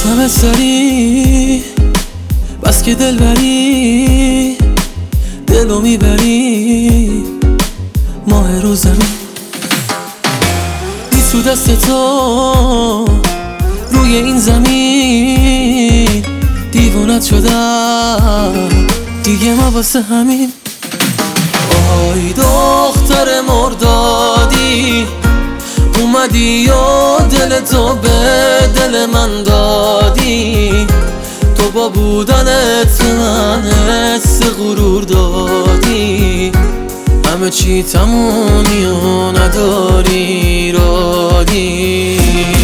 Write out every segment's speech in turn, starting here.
همه سری بس که دل بری، دلو میبری ماه رو زمین. نیست تو دست تو روی این زمین، دیوونت شدم دیگه ما واسه همین. آی دختر مردادی اومدی و دل تو به دل من دادی، تو با بودنت من حس غرور دادی، همه چی تمومی و نداری رادی.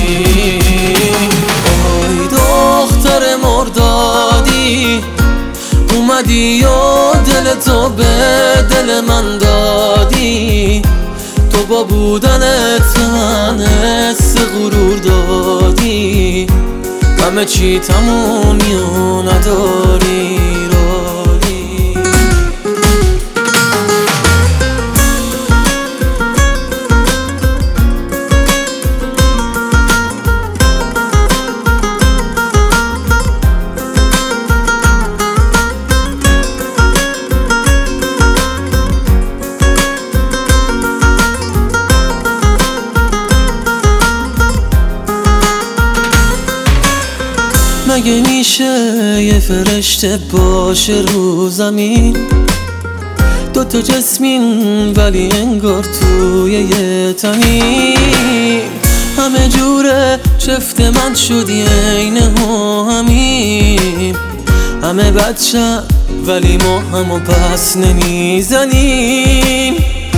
آی دختر مردادی اومدی و دل تو به دل من دادی، تو با بودنت من حس غرور دادی، همه چی تمومی و نداری رادی. مگه میشه یه فرشته باشه رو زمین، دوتا جسمین ولی انگار توی یه تمیم. همه جوره چفت من شدی عین همیم، همه بچه ولی ما همو پس نمیزنیم.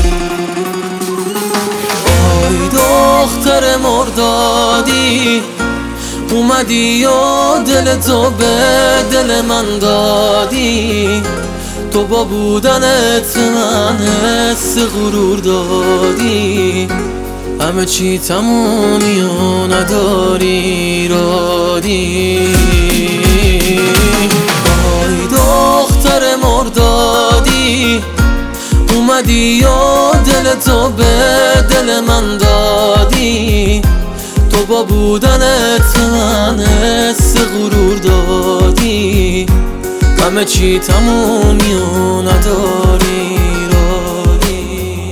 آی دختر مردادی اومدی و دل تو به دل من دادی، تو با بودنت من حس غرور دادی، همه چی تمومی و نداری رادی. آی دختر مردادی اومدی و دل تو به دل من دادی، تو با بودنت من حس غرور دادی، همه چی تمومی و نداری رادی.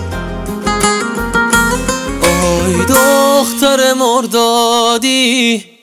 آی دختر مردادی